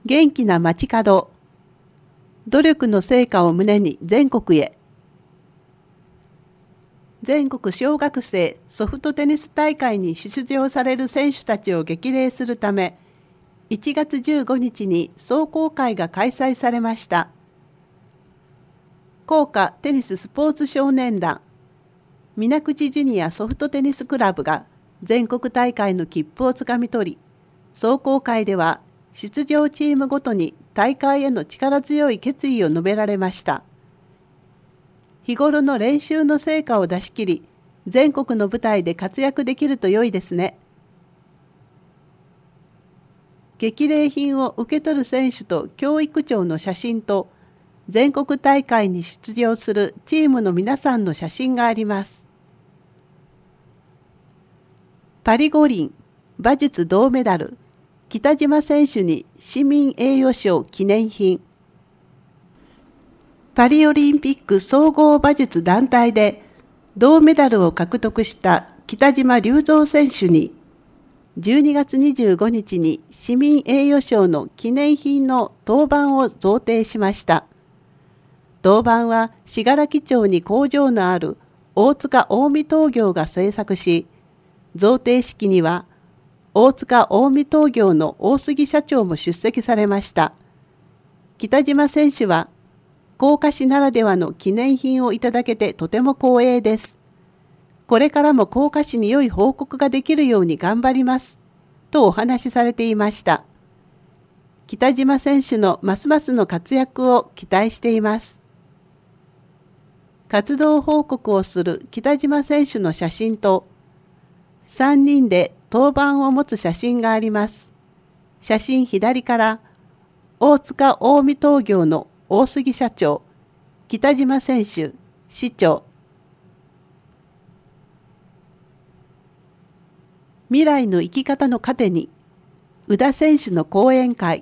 元気な街角。努力の成果を胸に全国へ。全国小学生ソフトテニス大会に出場される選手たちを激励するため、1月15日に壮行会が開催されました。工科テニススポーツ少年団、水口ジュニアソフトテニスクラブが全国大会の切符をつかみ取り、壮行会では出場チームごとに大会への力強い決意を述べられました。日頃の練習の成果を出し切り、全国の舞台で活躍できると良いですね。激励品を受け取る選手と教育長の写真と、全国大会に出場するチームの皆さんの写真があります。パリ五輪馬術銅メダル、北島選手に市民栄誉賞記念品。パリオリンピック総合馬術団体で銅メダルを獲得した北島隆三選手に、12月25日に市民栄誉賞の記念品の銅板を贈呈しました。銅板は信楽町に工場のある大塚近江陶業が製作し、贈呈式には大塚近江陶業の大杉社長も出席されました。北島選手は、甲賀市ならではの記念品をいただけてとても光栄です。これからも甲賀市に良い報告ができるように頑張ります。とお話しされていました。北島選手のますますの活躍を期待しています。活動報告をする北島選手の写真と、3人で銅板を持つ写真があります。写真左から、大塚近江陶業の大杉社長、北島選手、市長。未来の生き方の糧に、宇田選手の講演会。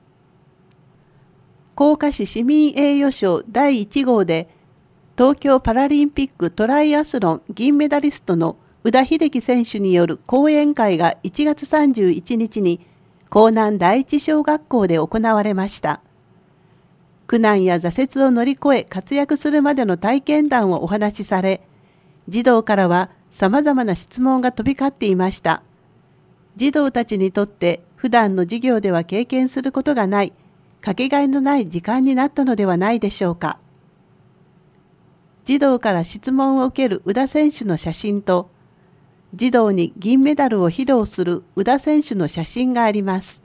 甲賀市市民栄誉賞第1号で、東京パラリンピックトライアスロン銀メダリストの宇田秀樹選手による講演会が1月31日に江南第一小学校で行われました。苦難や挫折を乗り越え活躍するまでの体験談をお話しされ、児童からは様々な質問が飛び交っていました。児童たちにとって普段の授業では経験することがない、かけがえのない時間になったのではないでしょうか。児童から質問を受ける宇田選手の写真と、児童に銀メダルを披露する宇田選手の写真があります。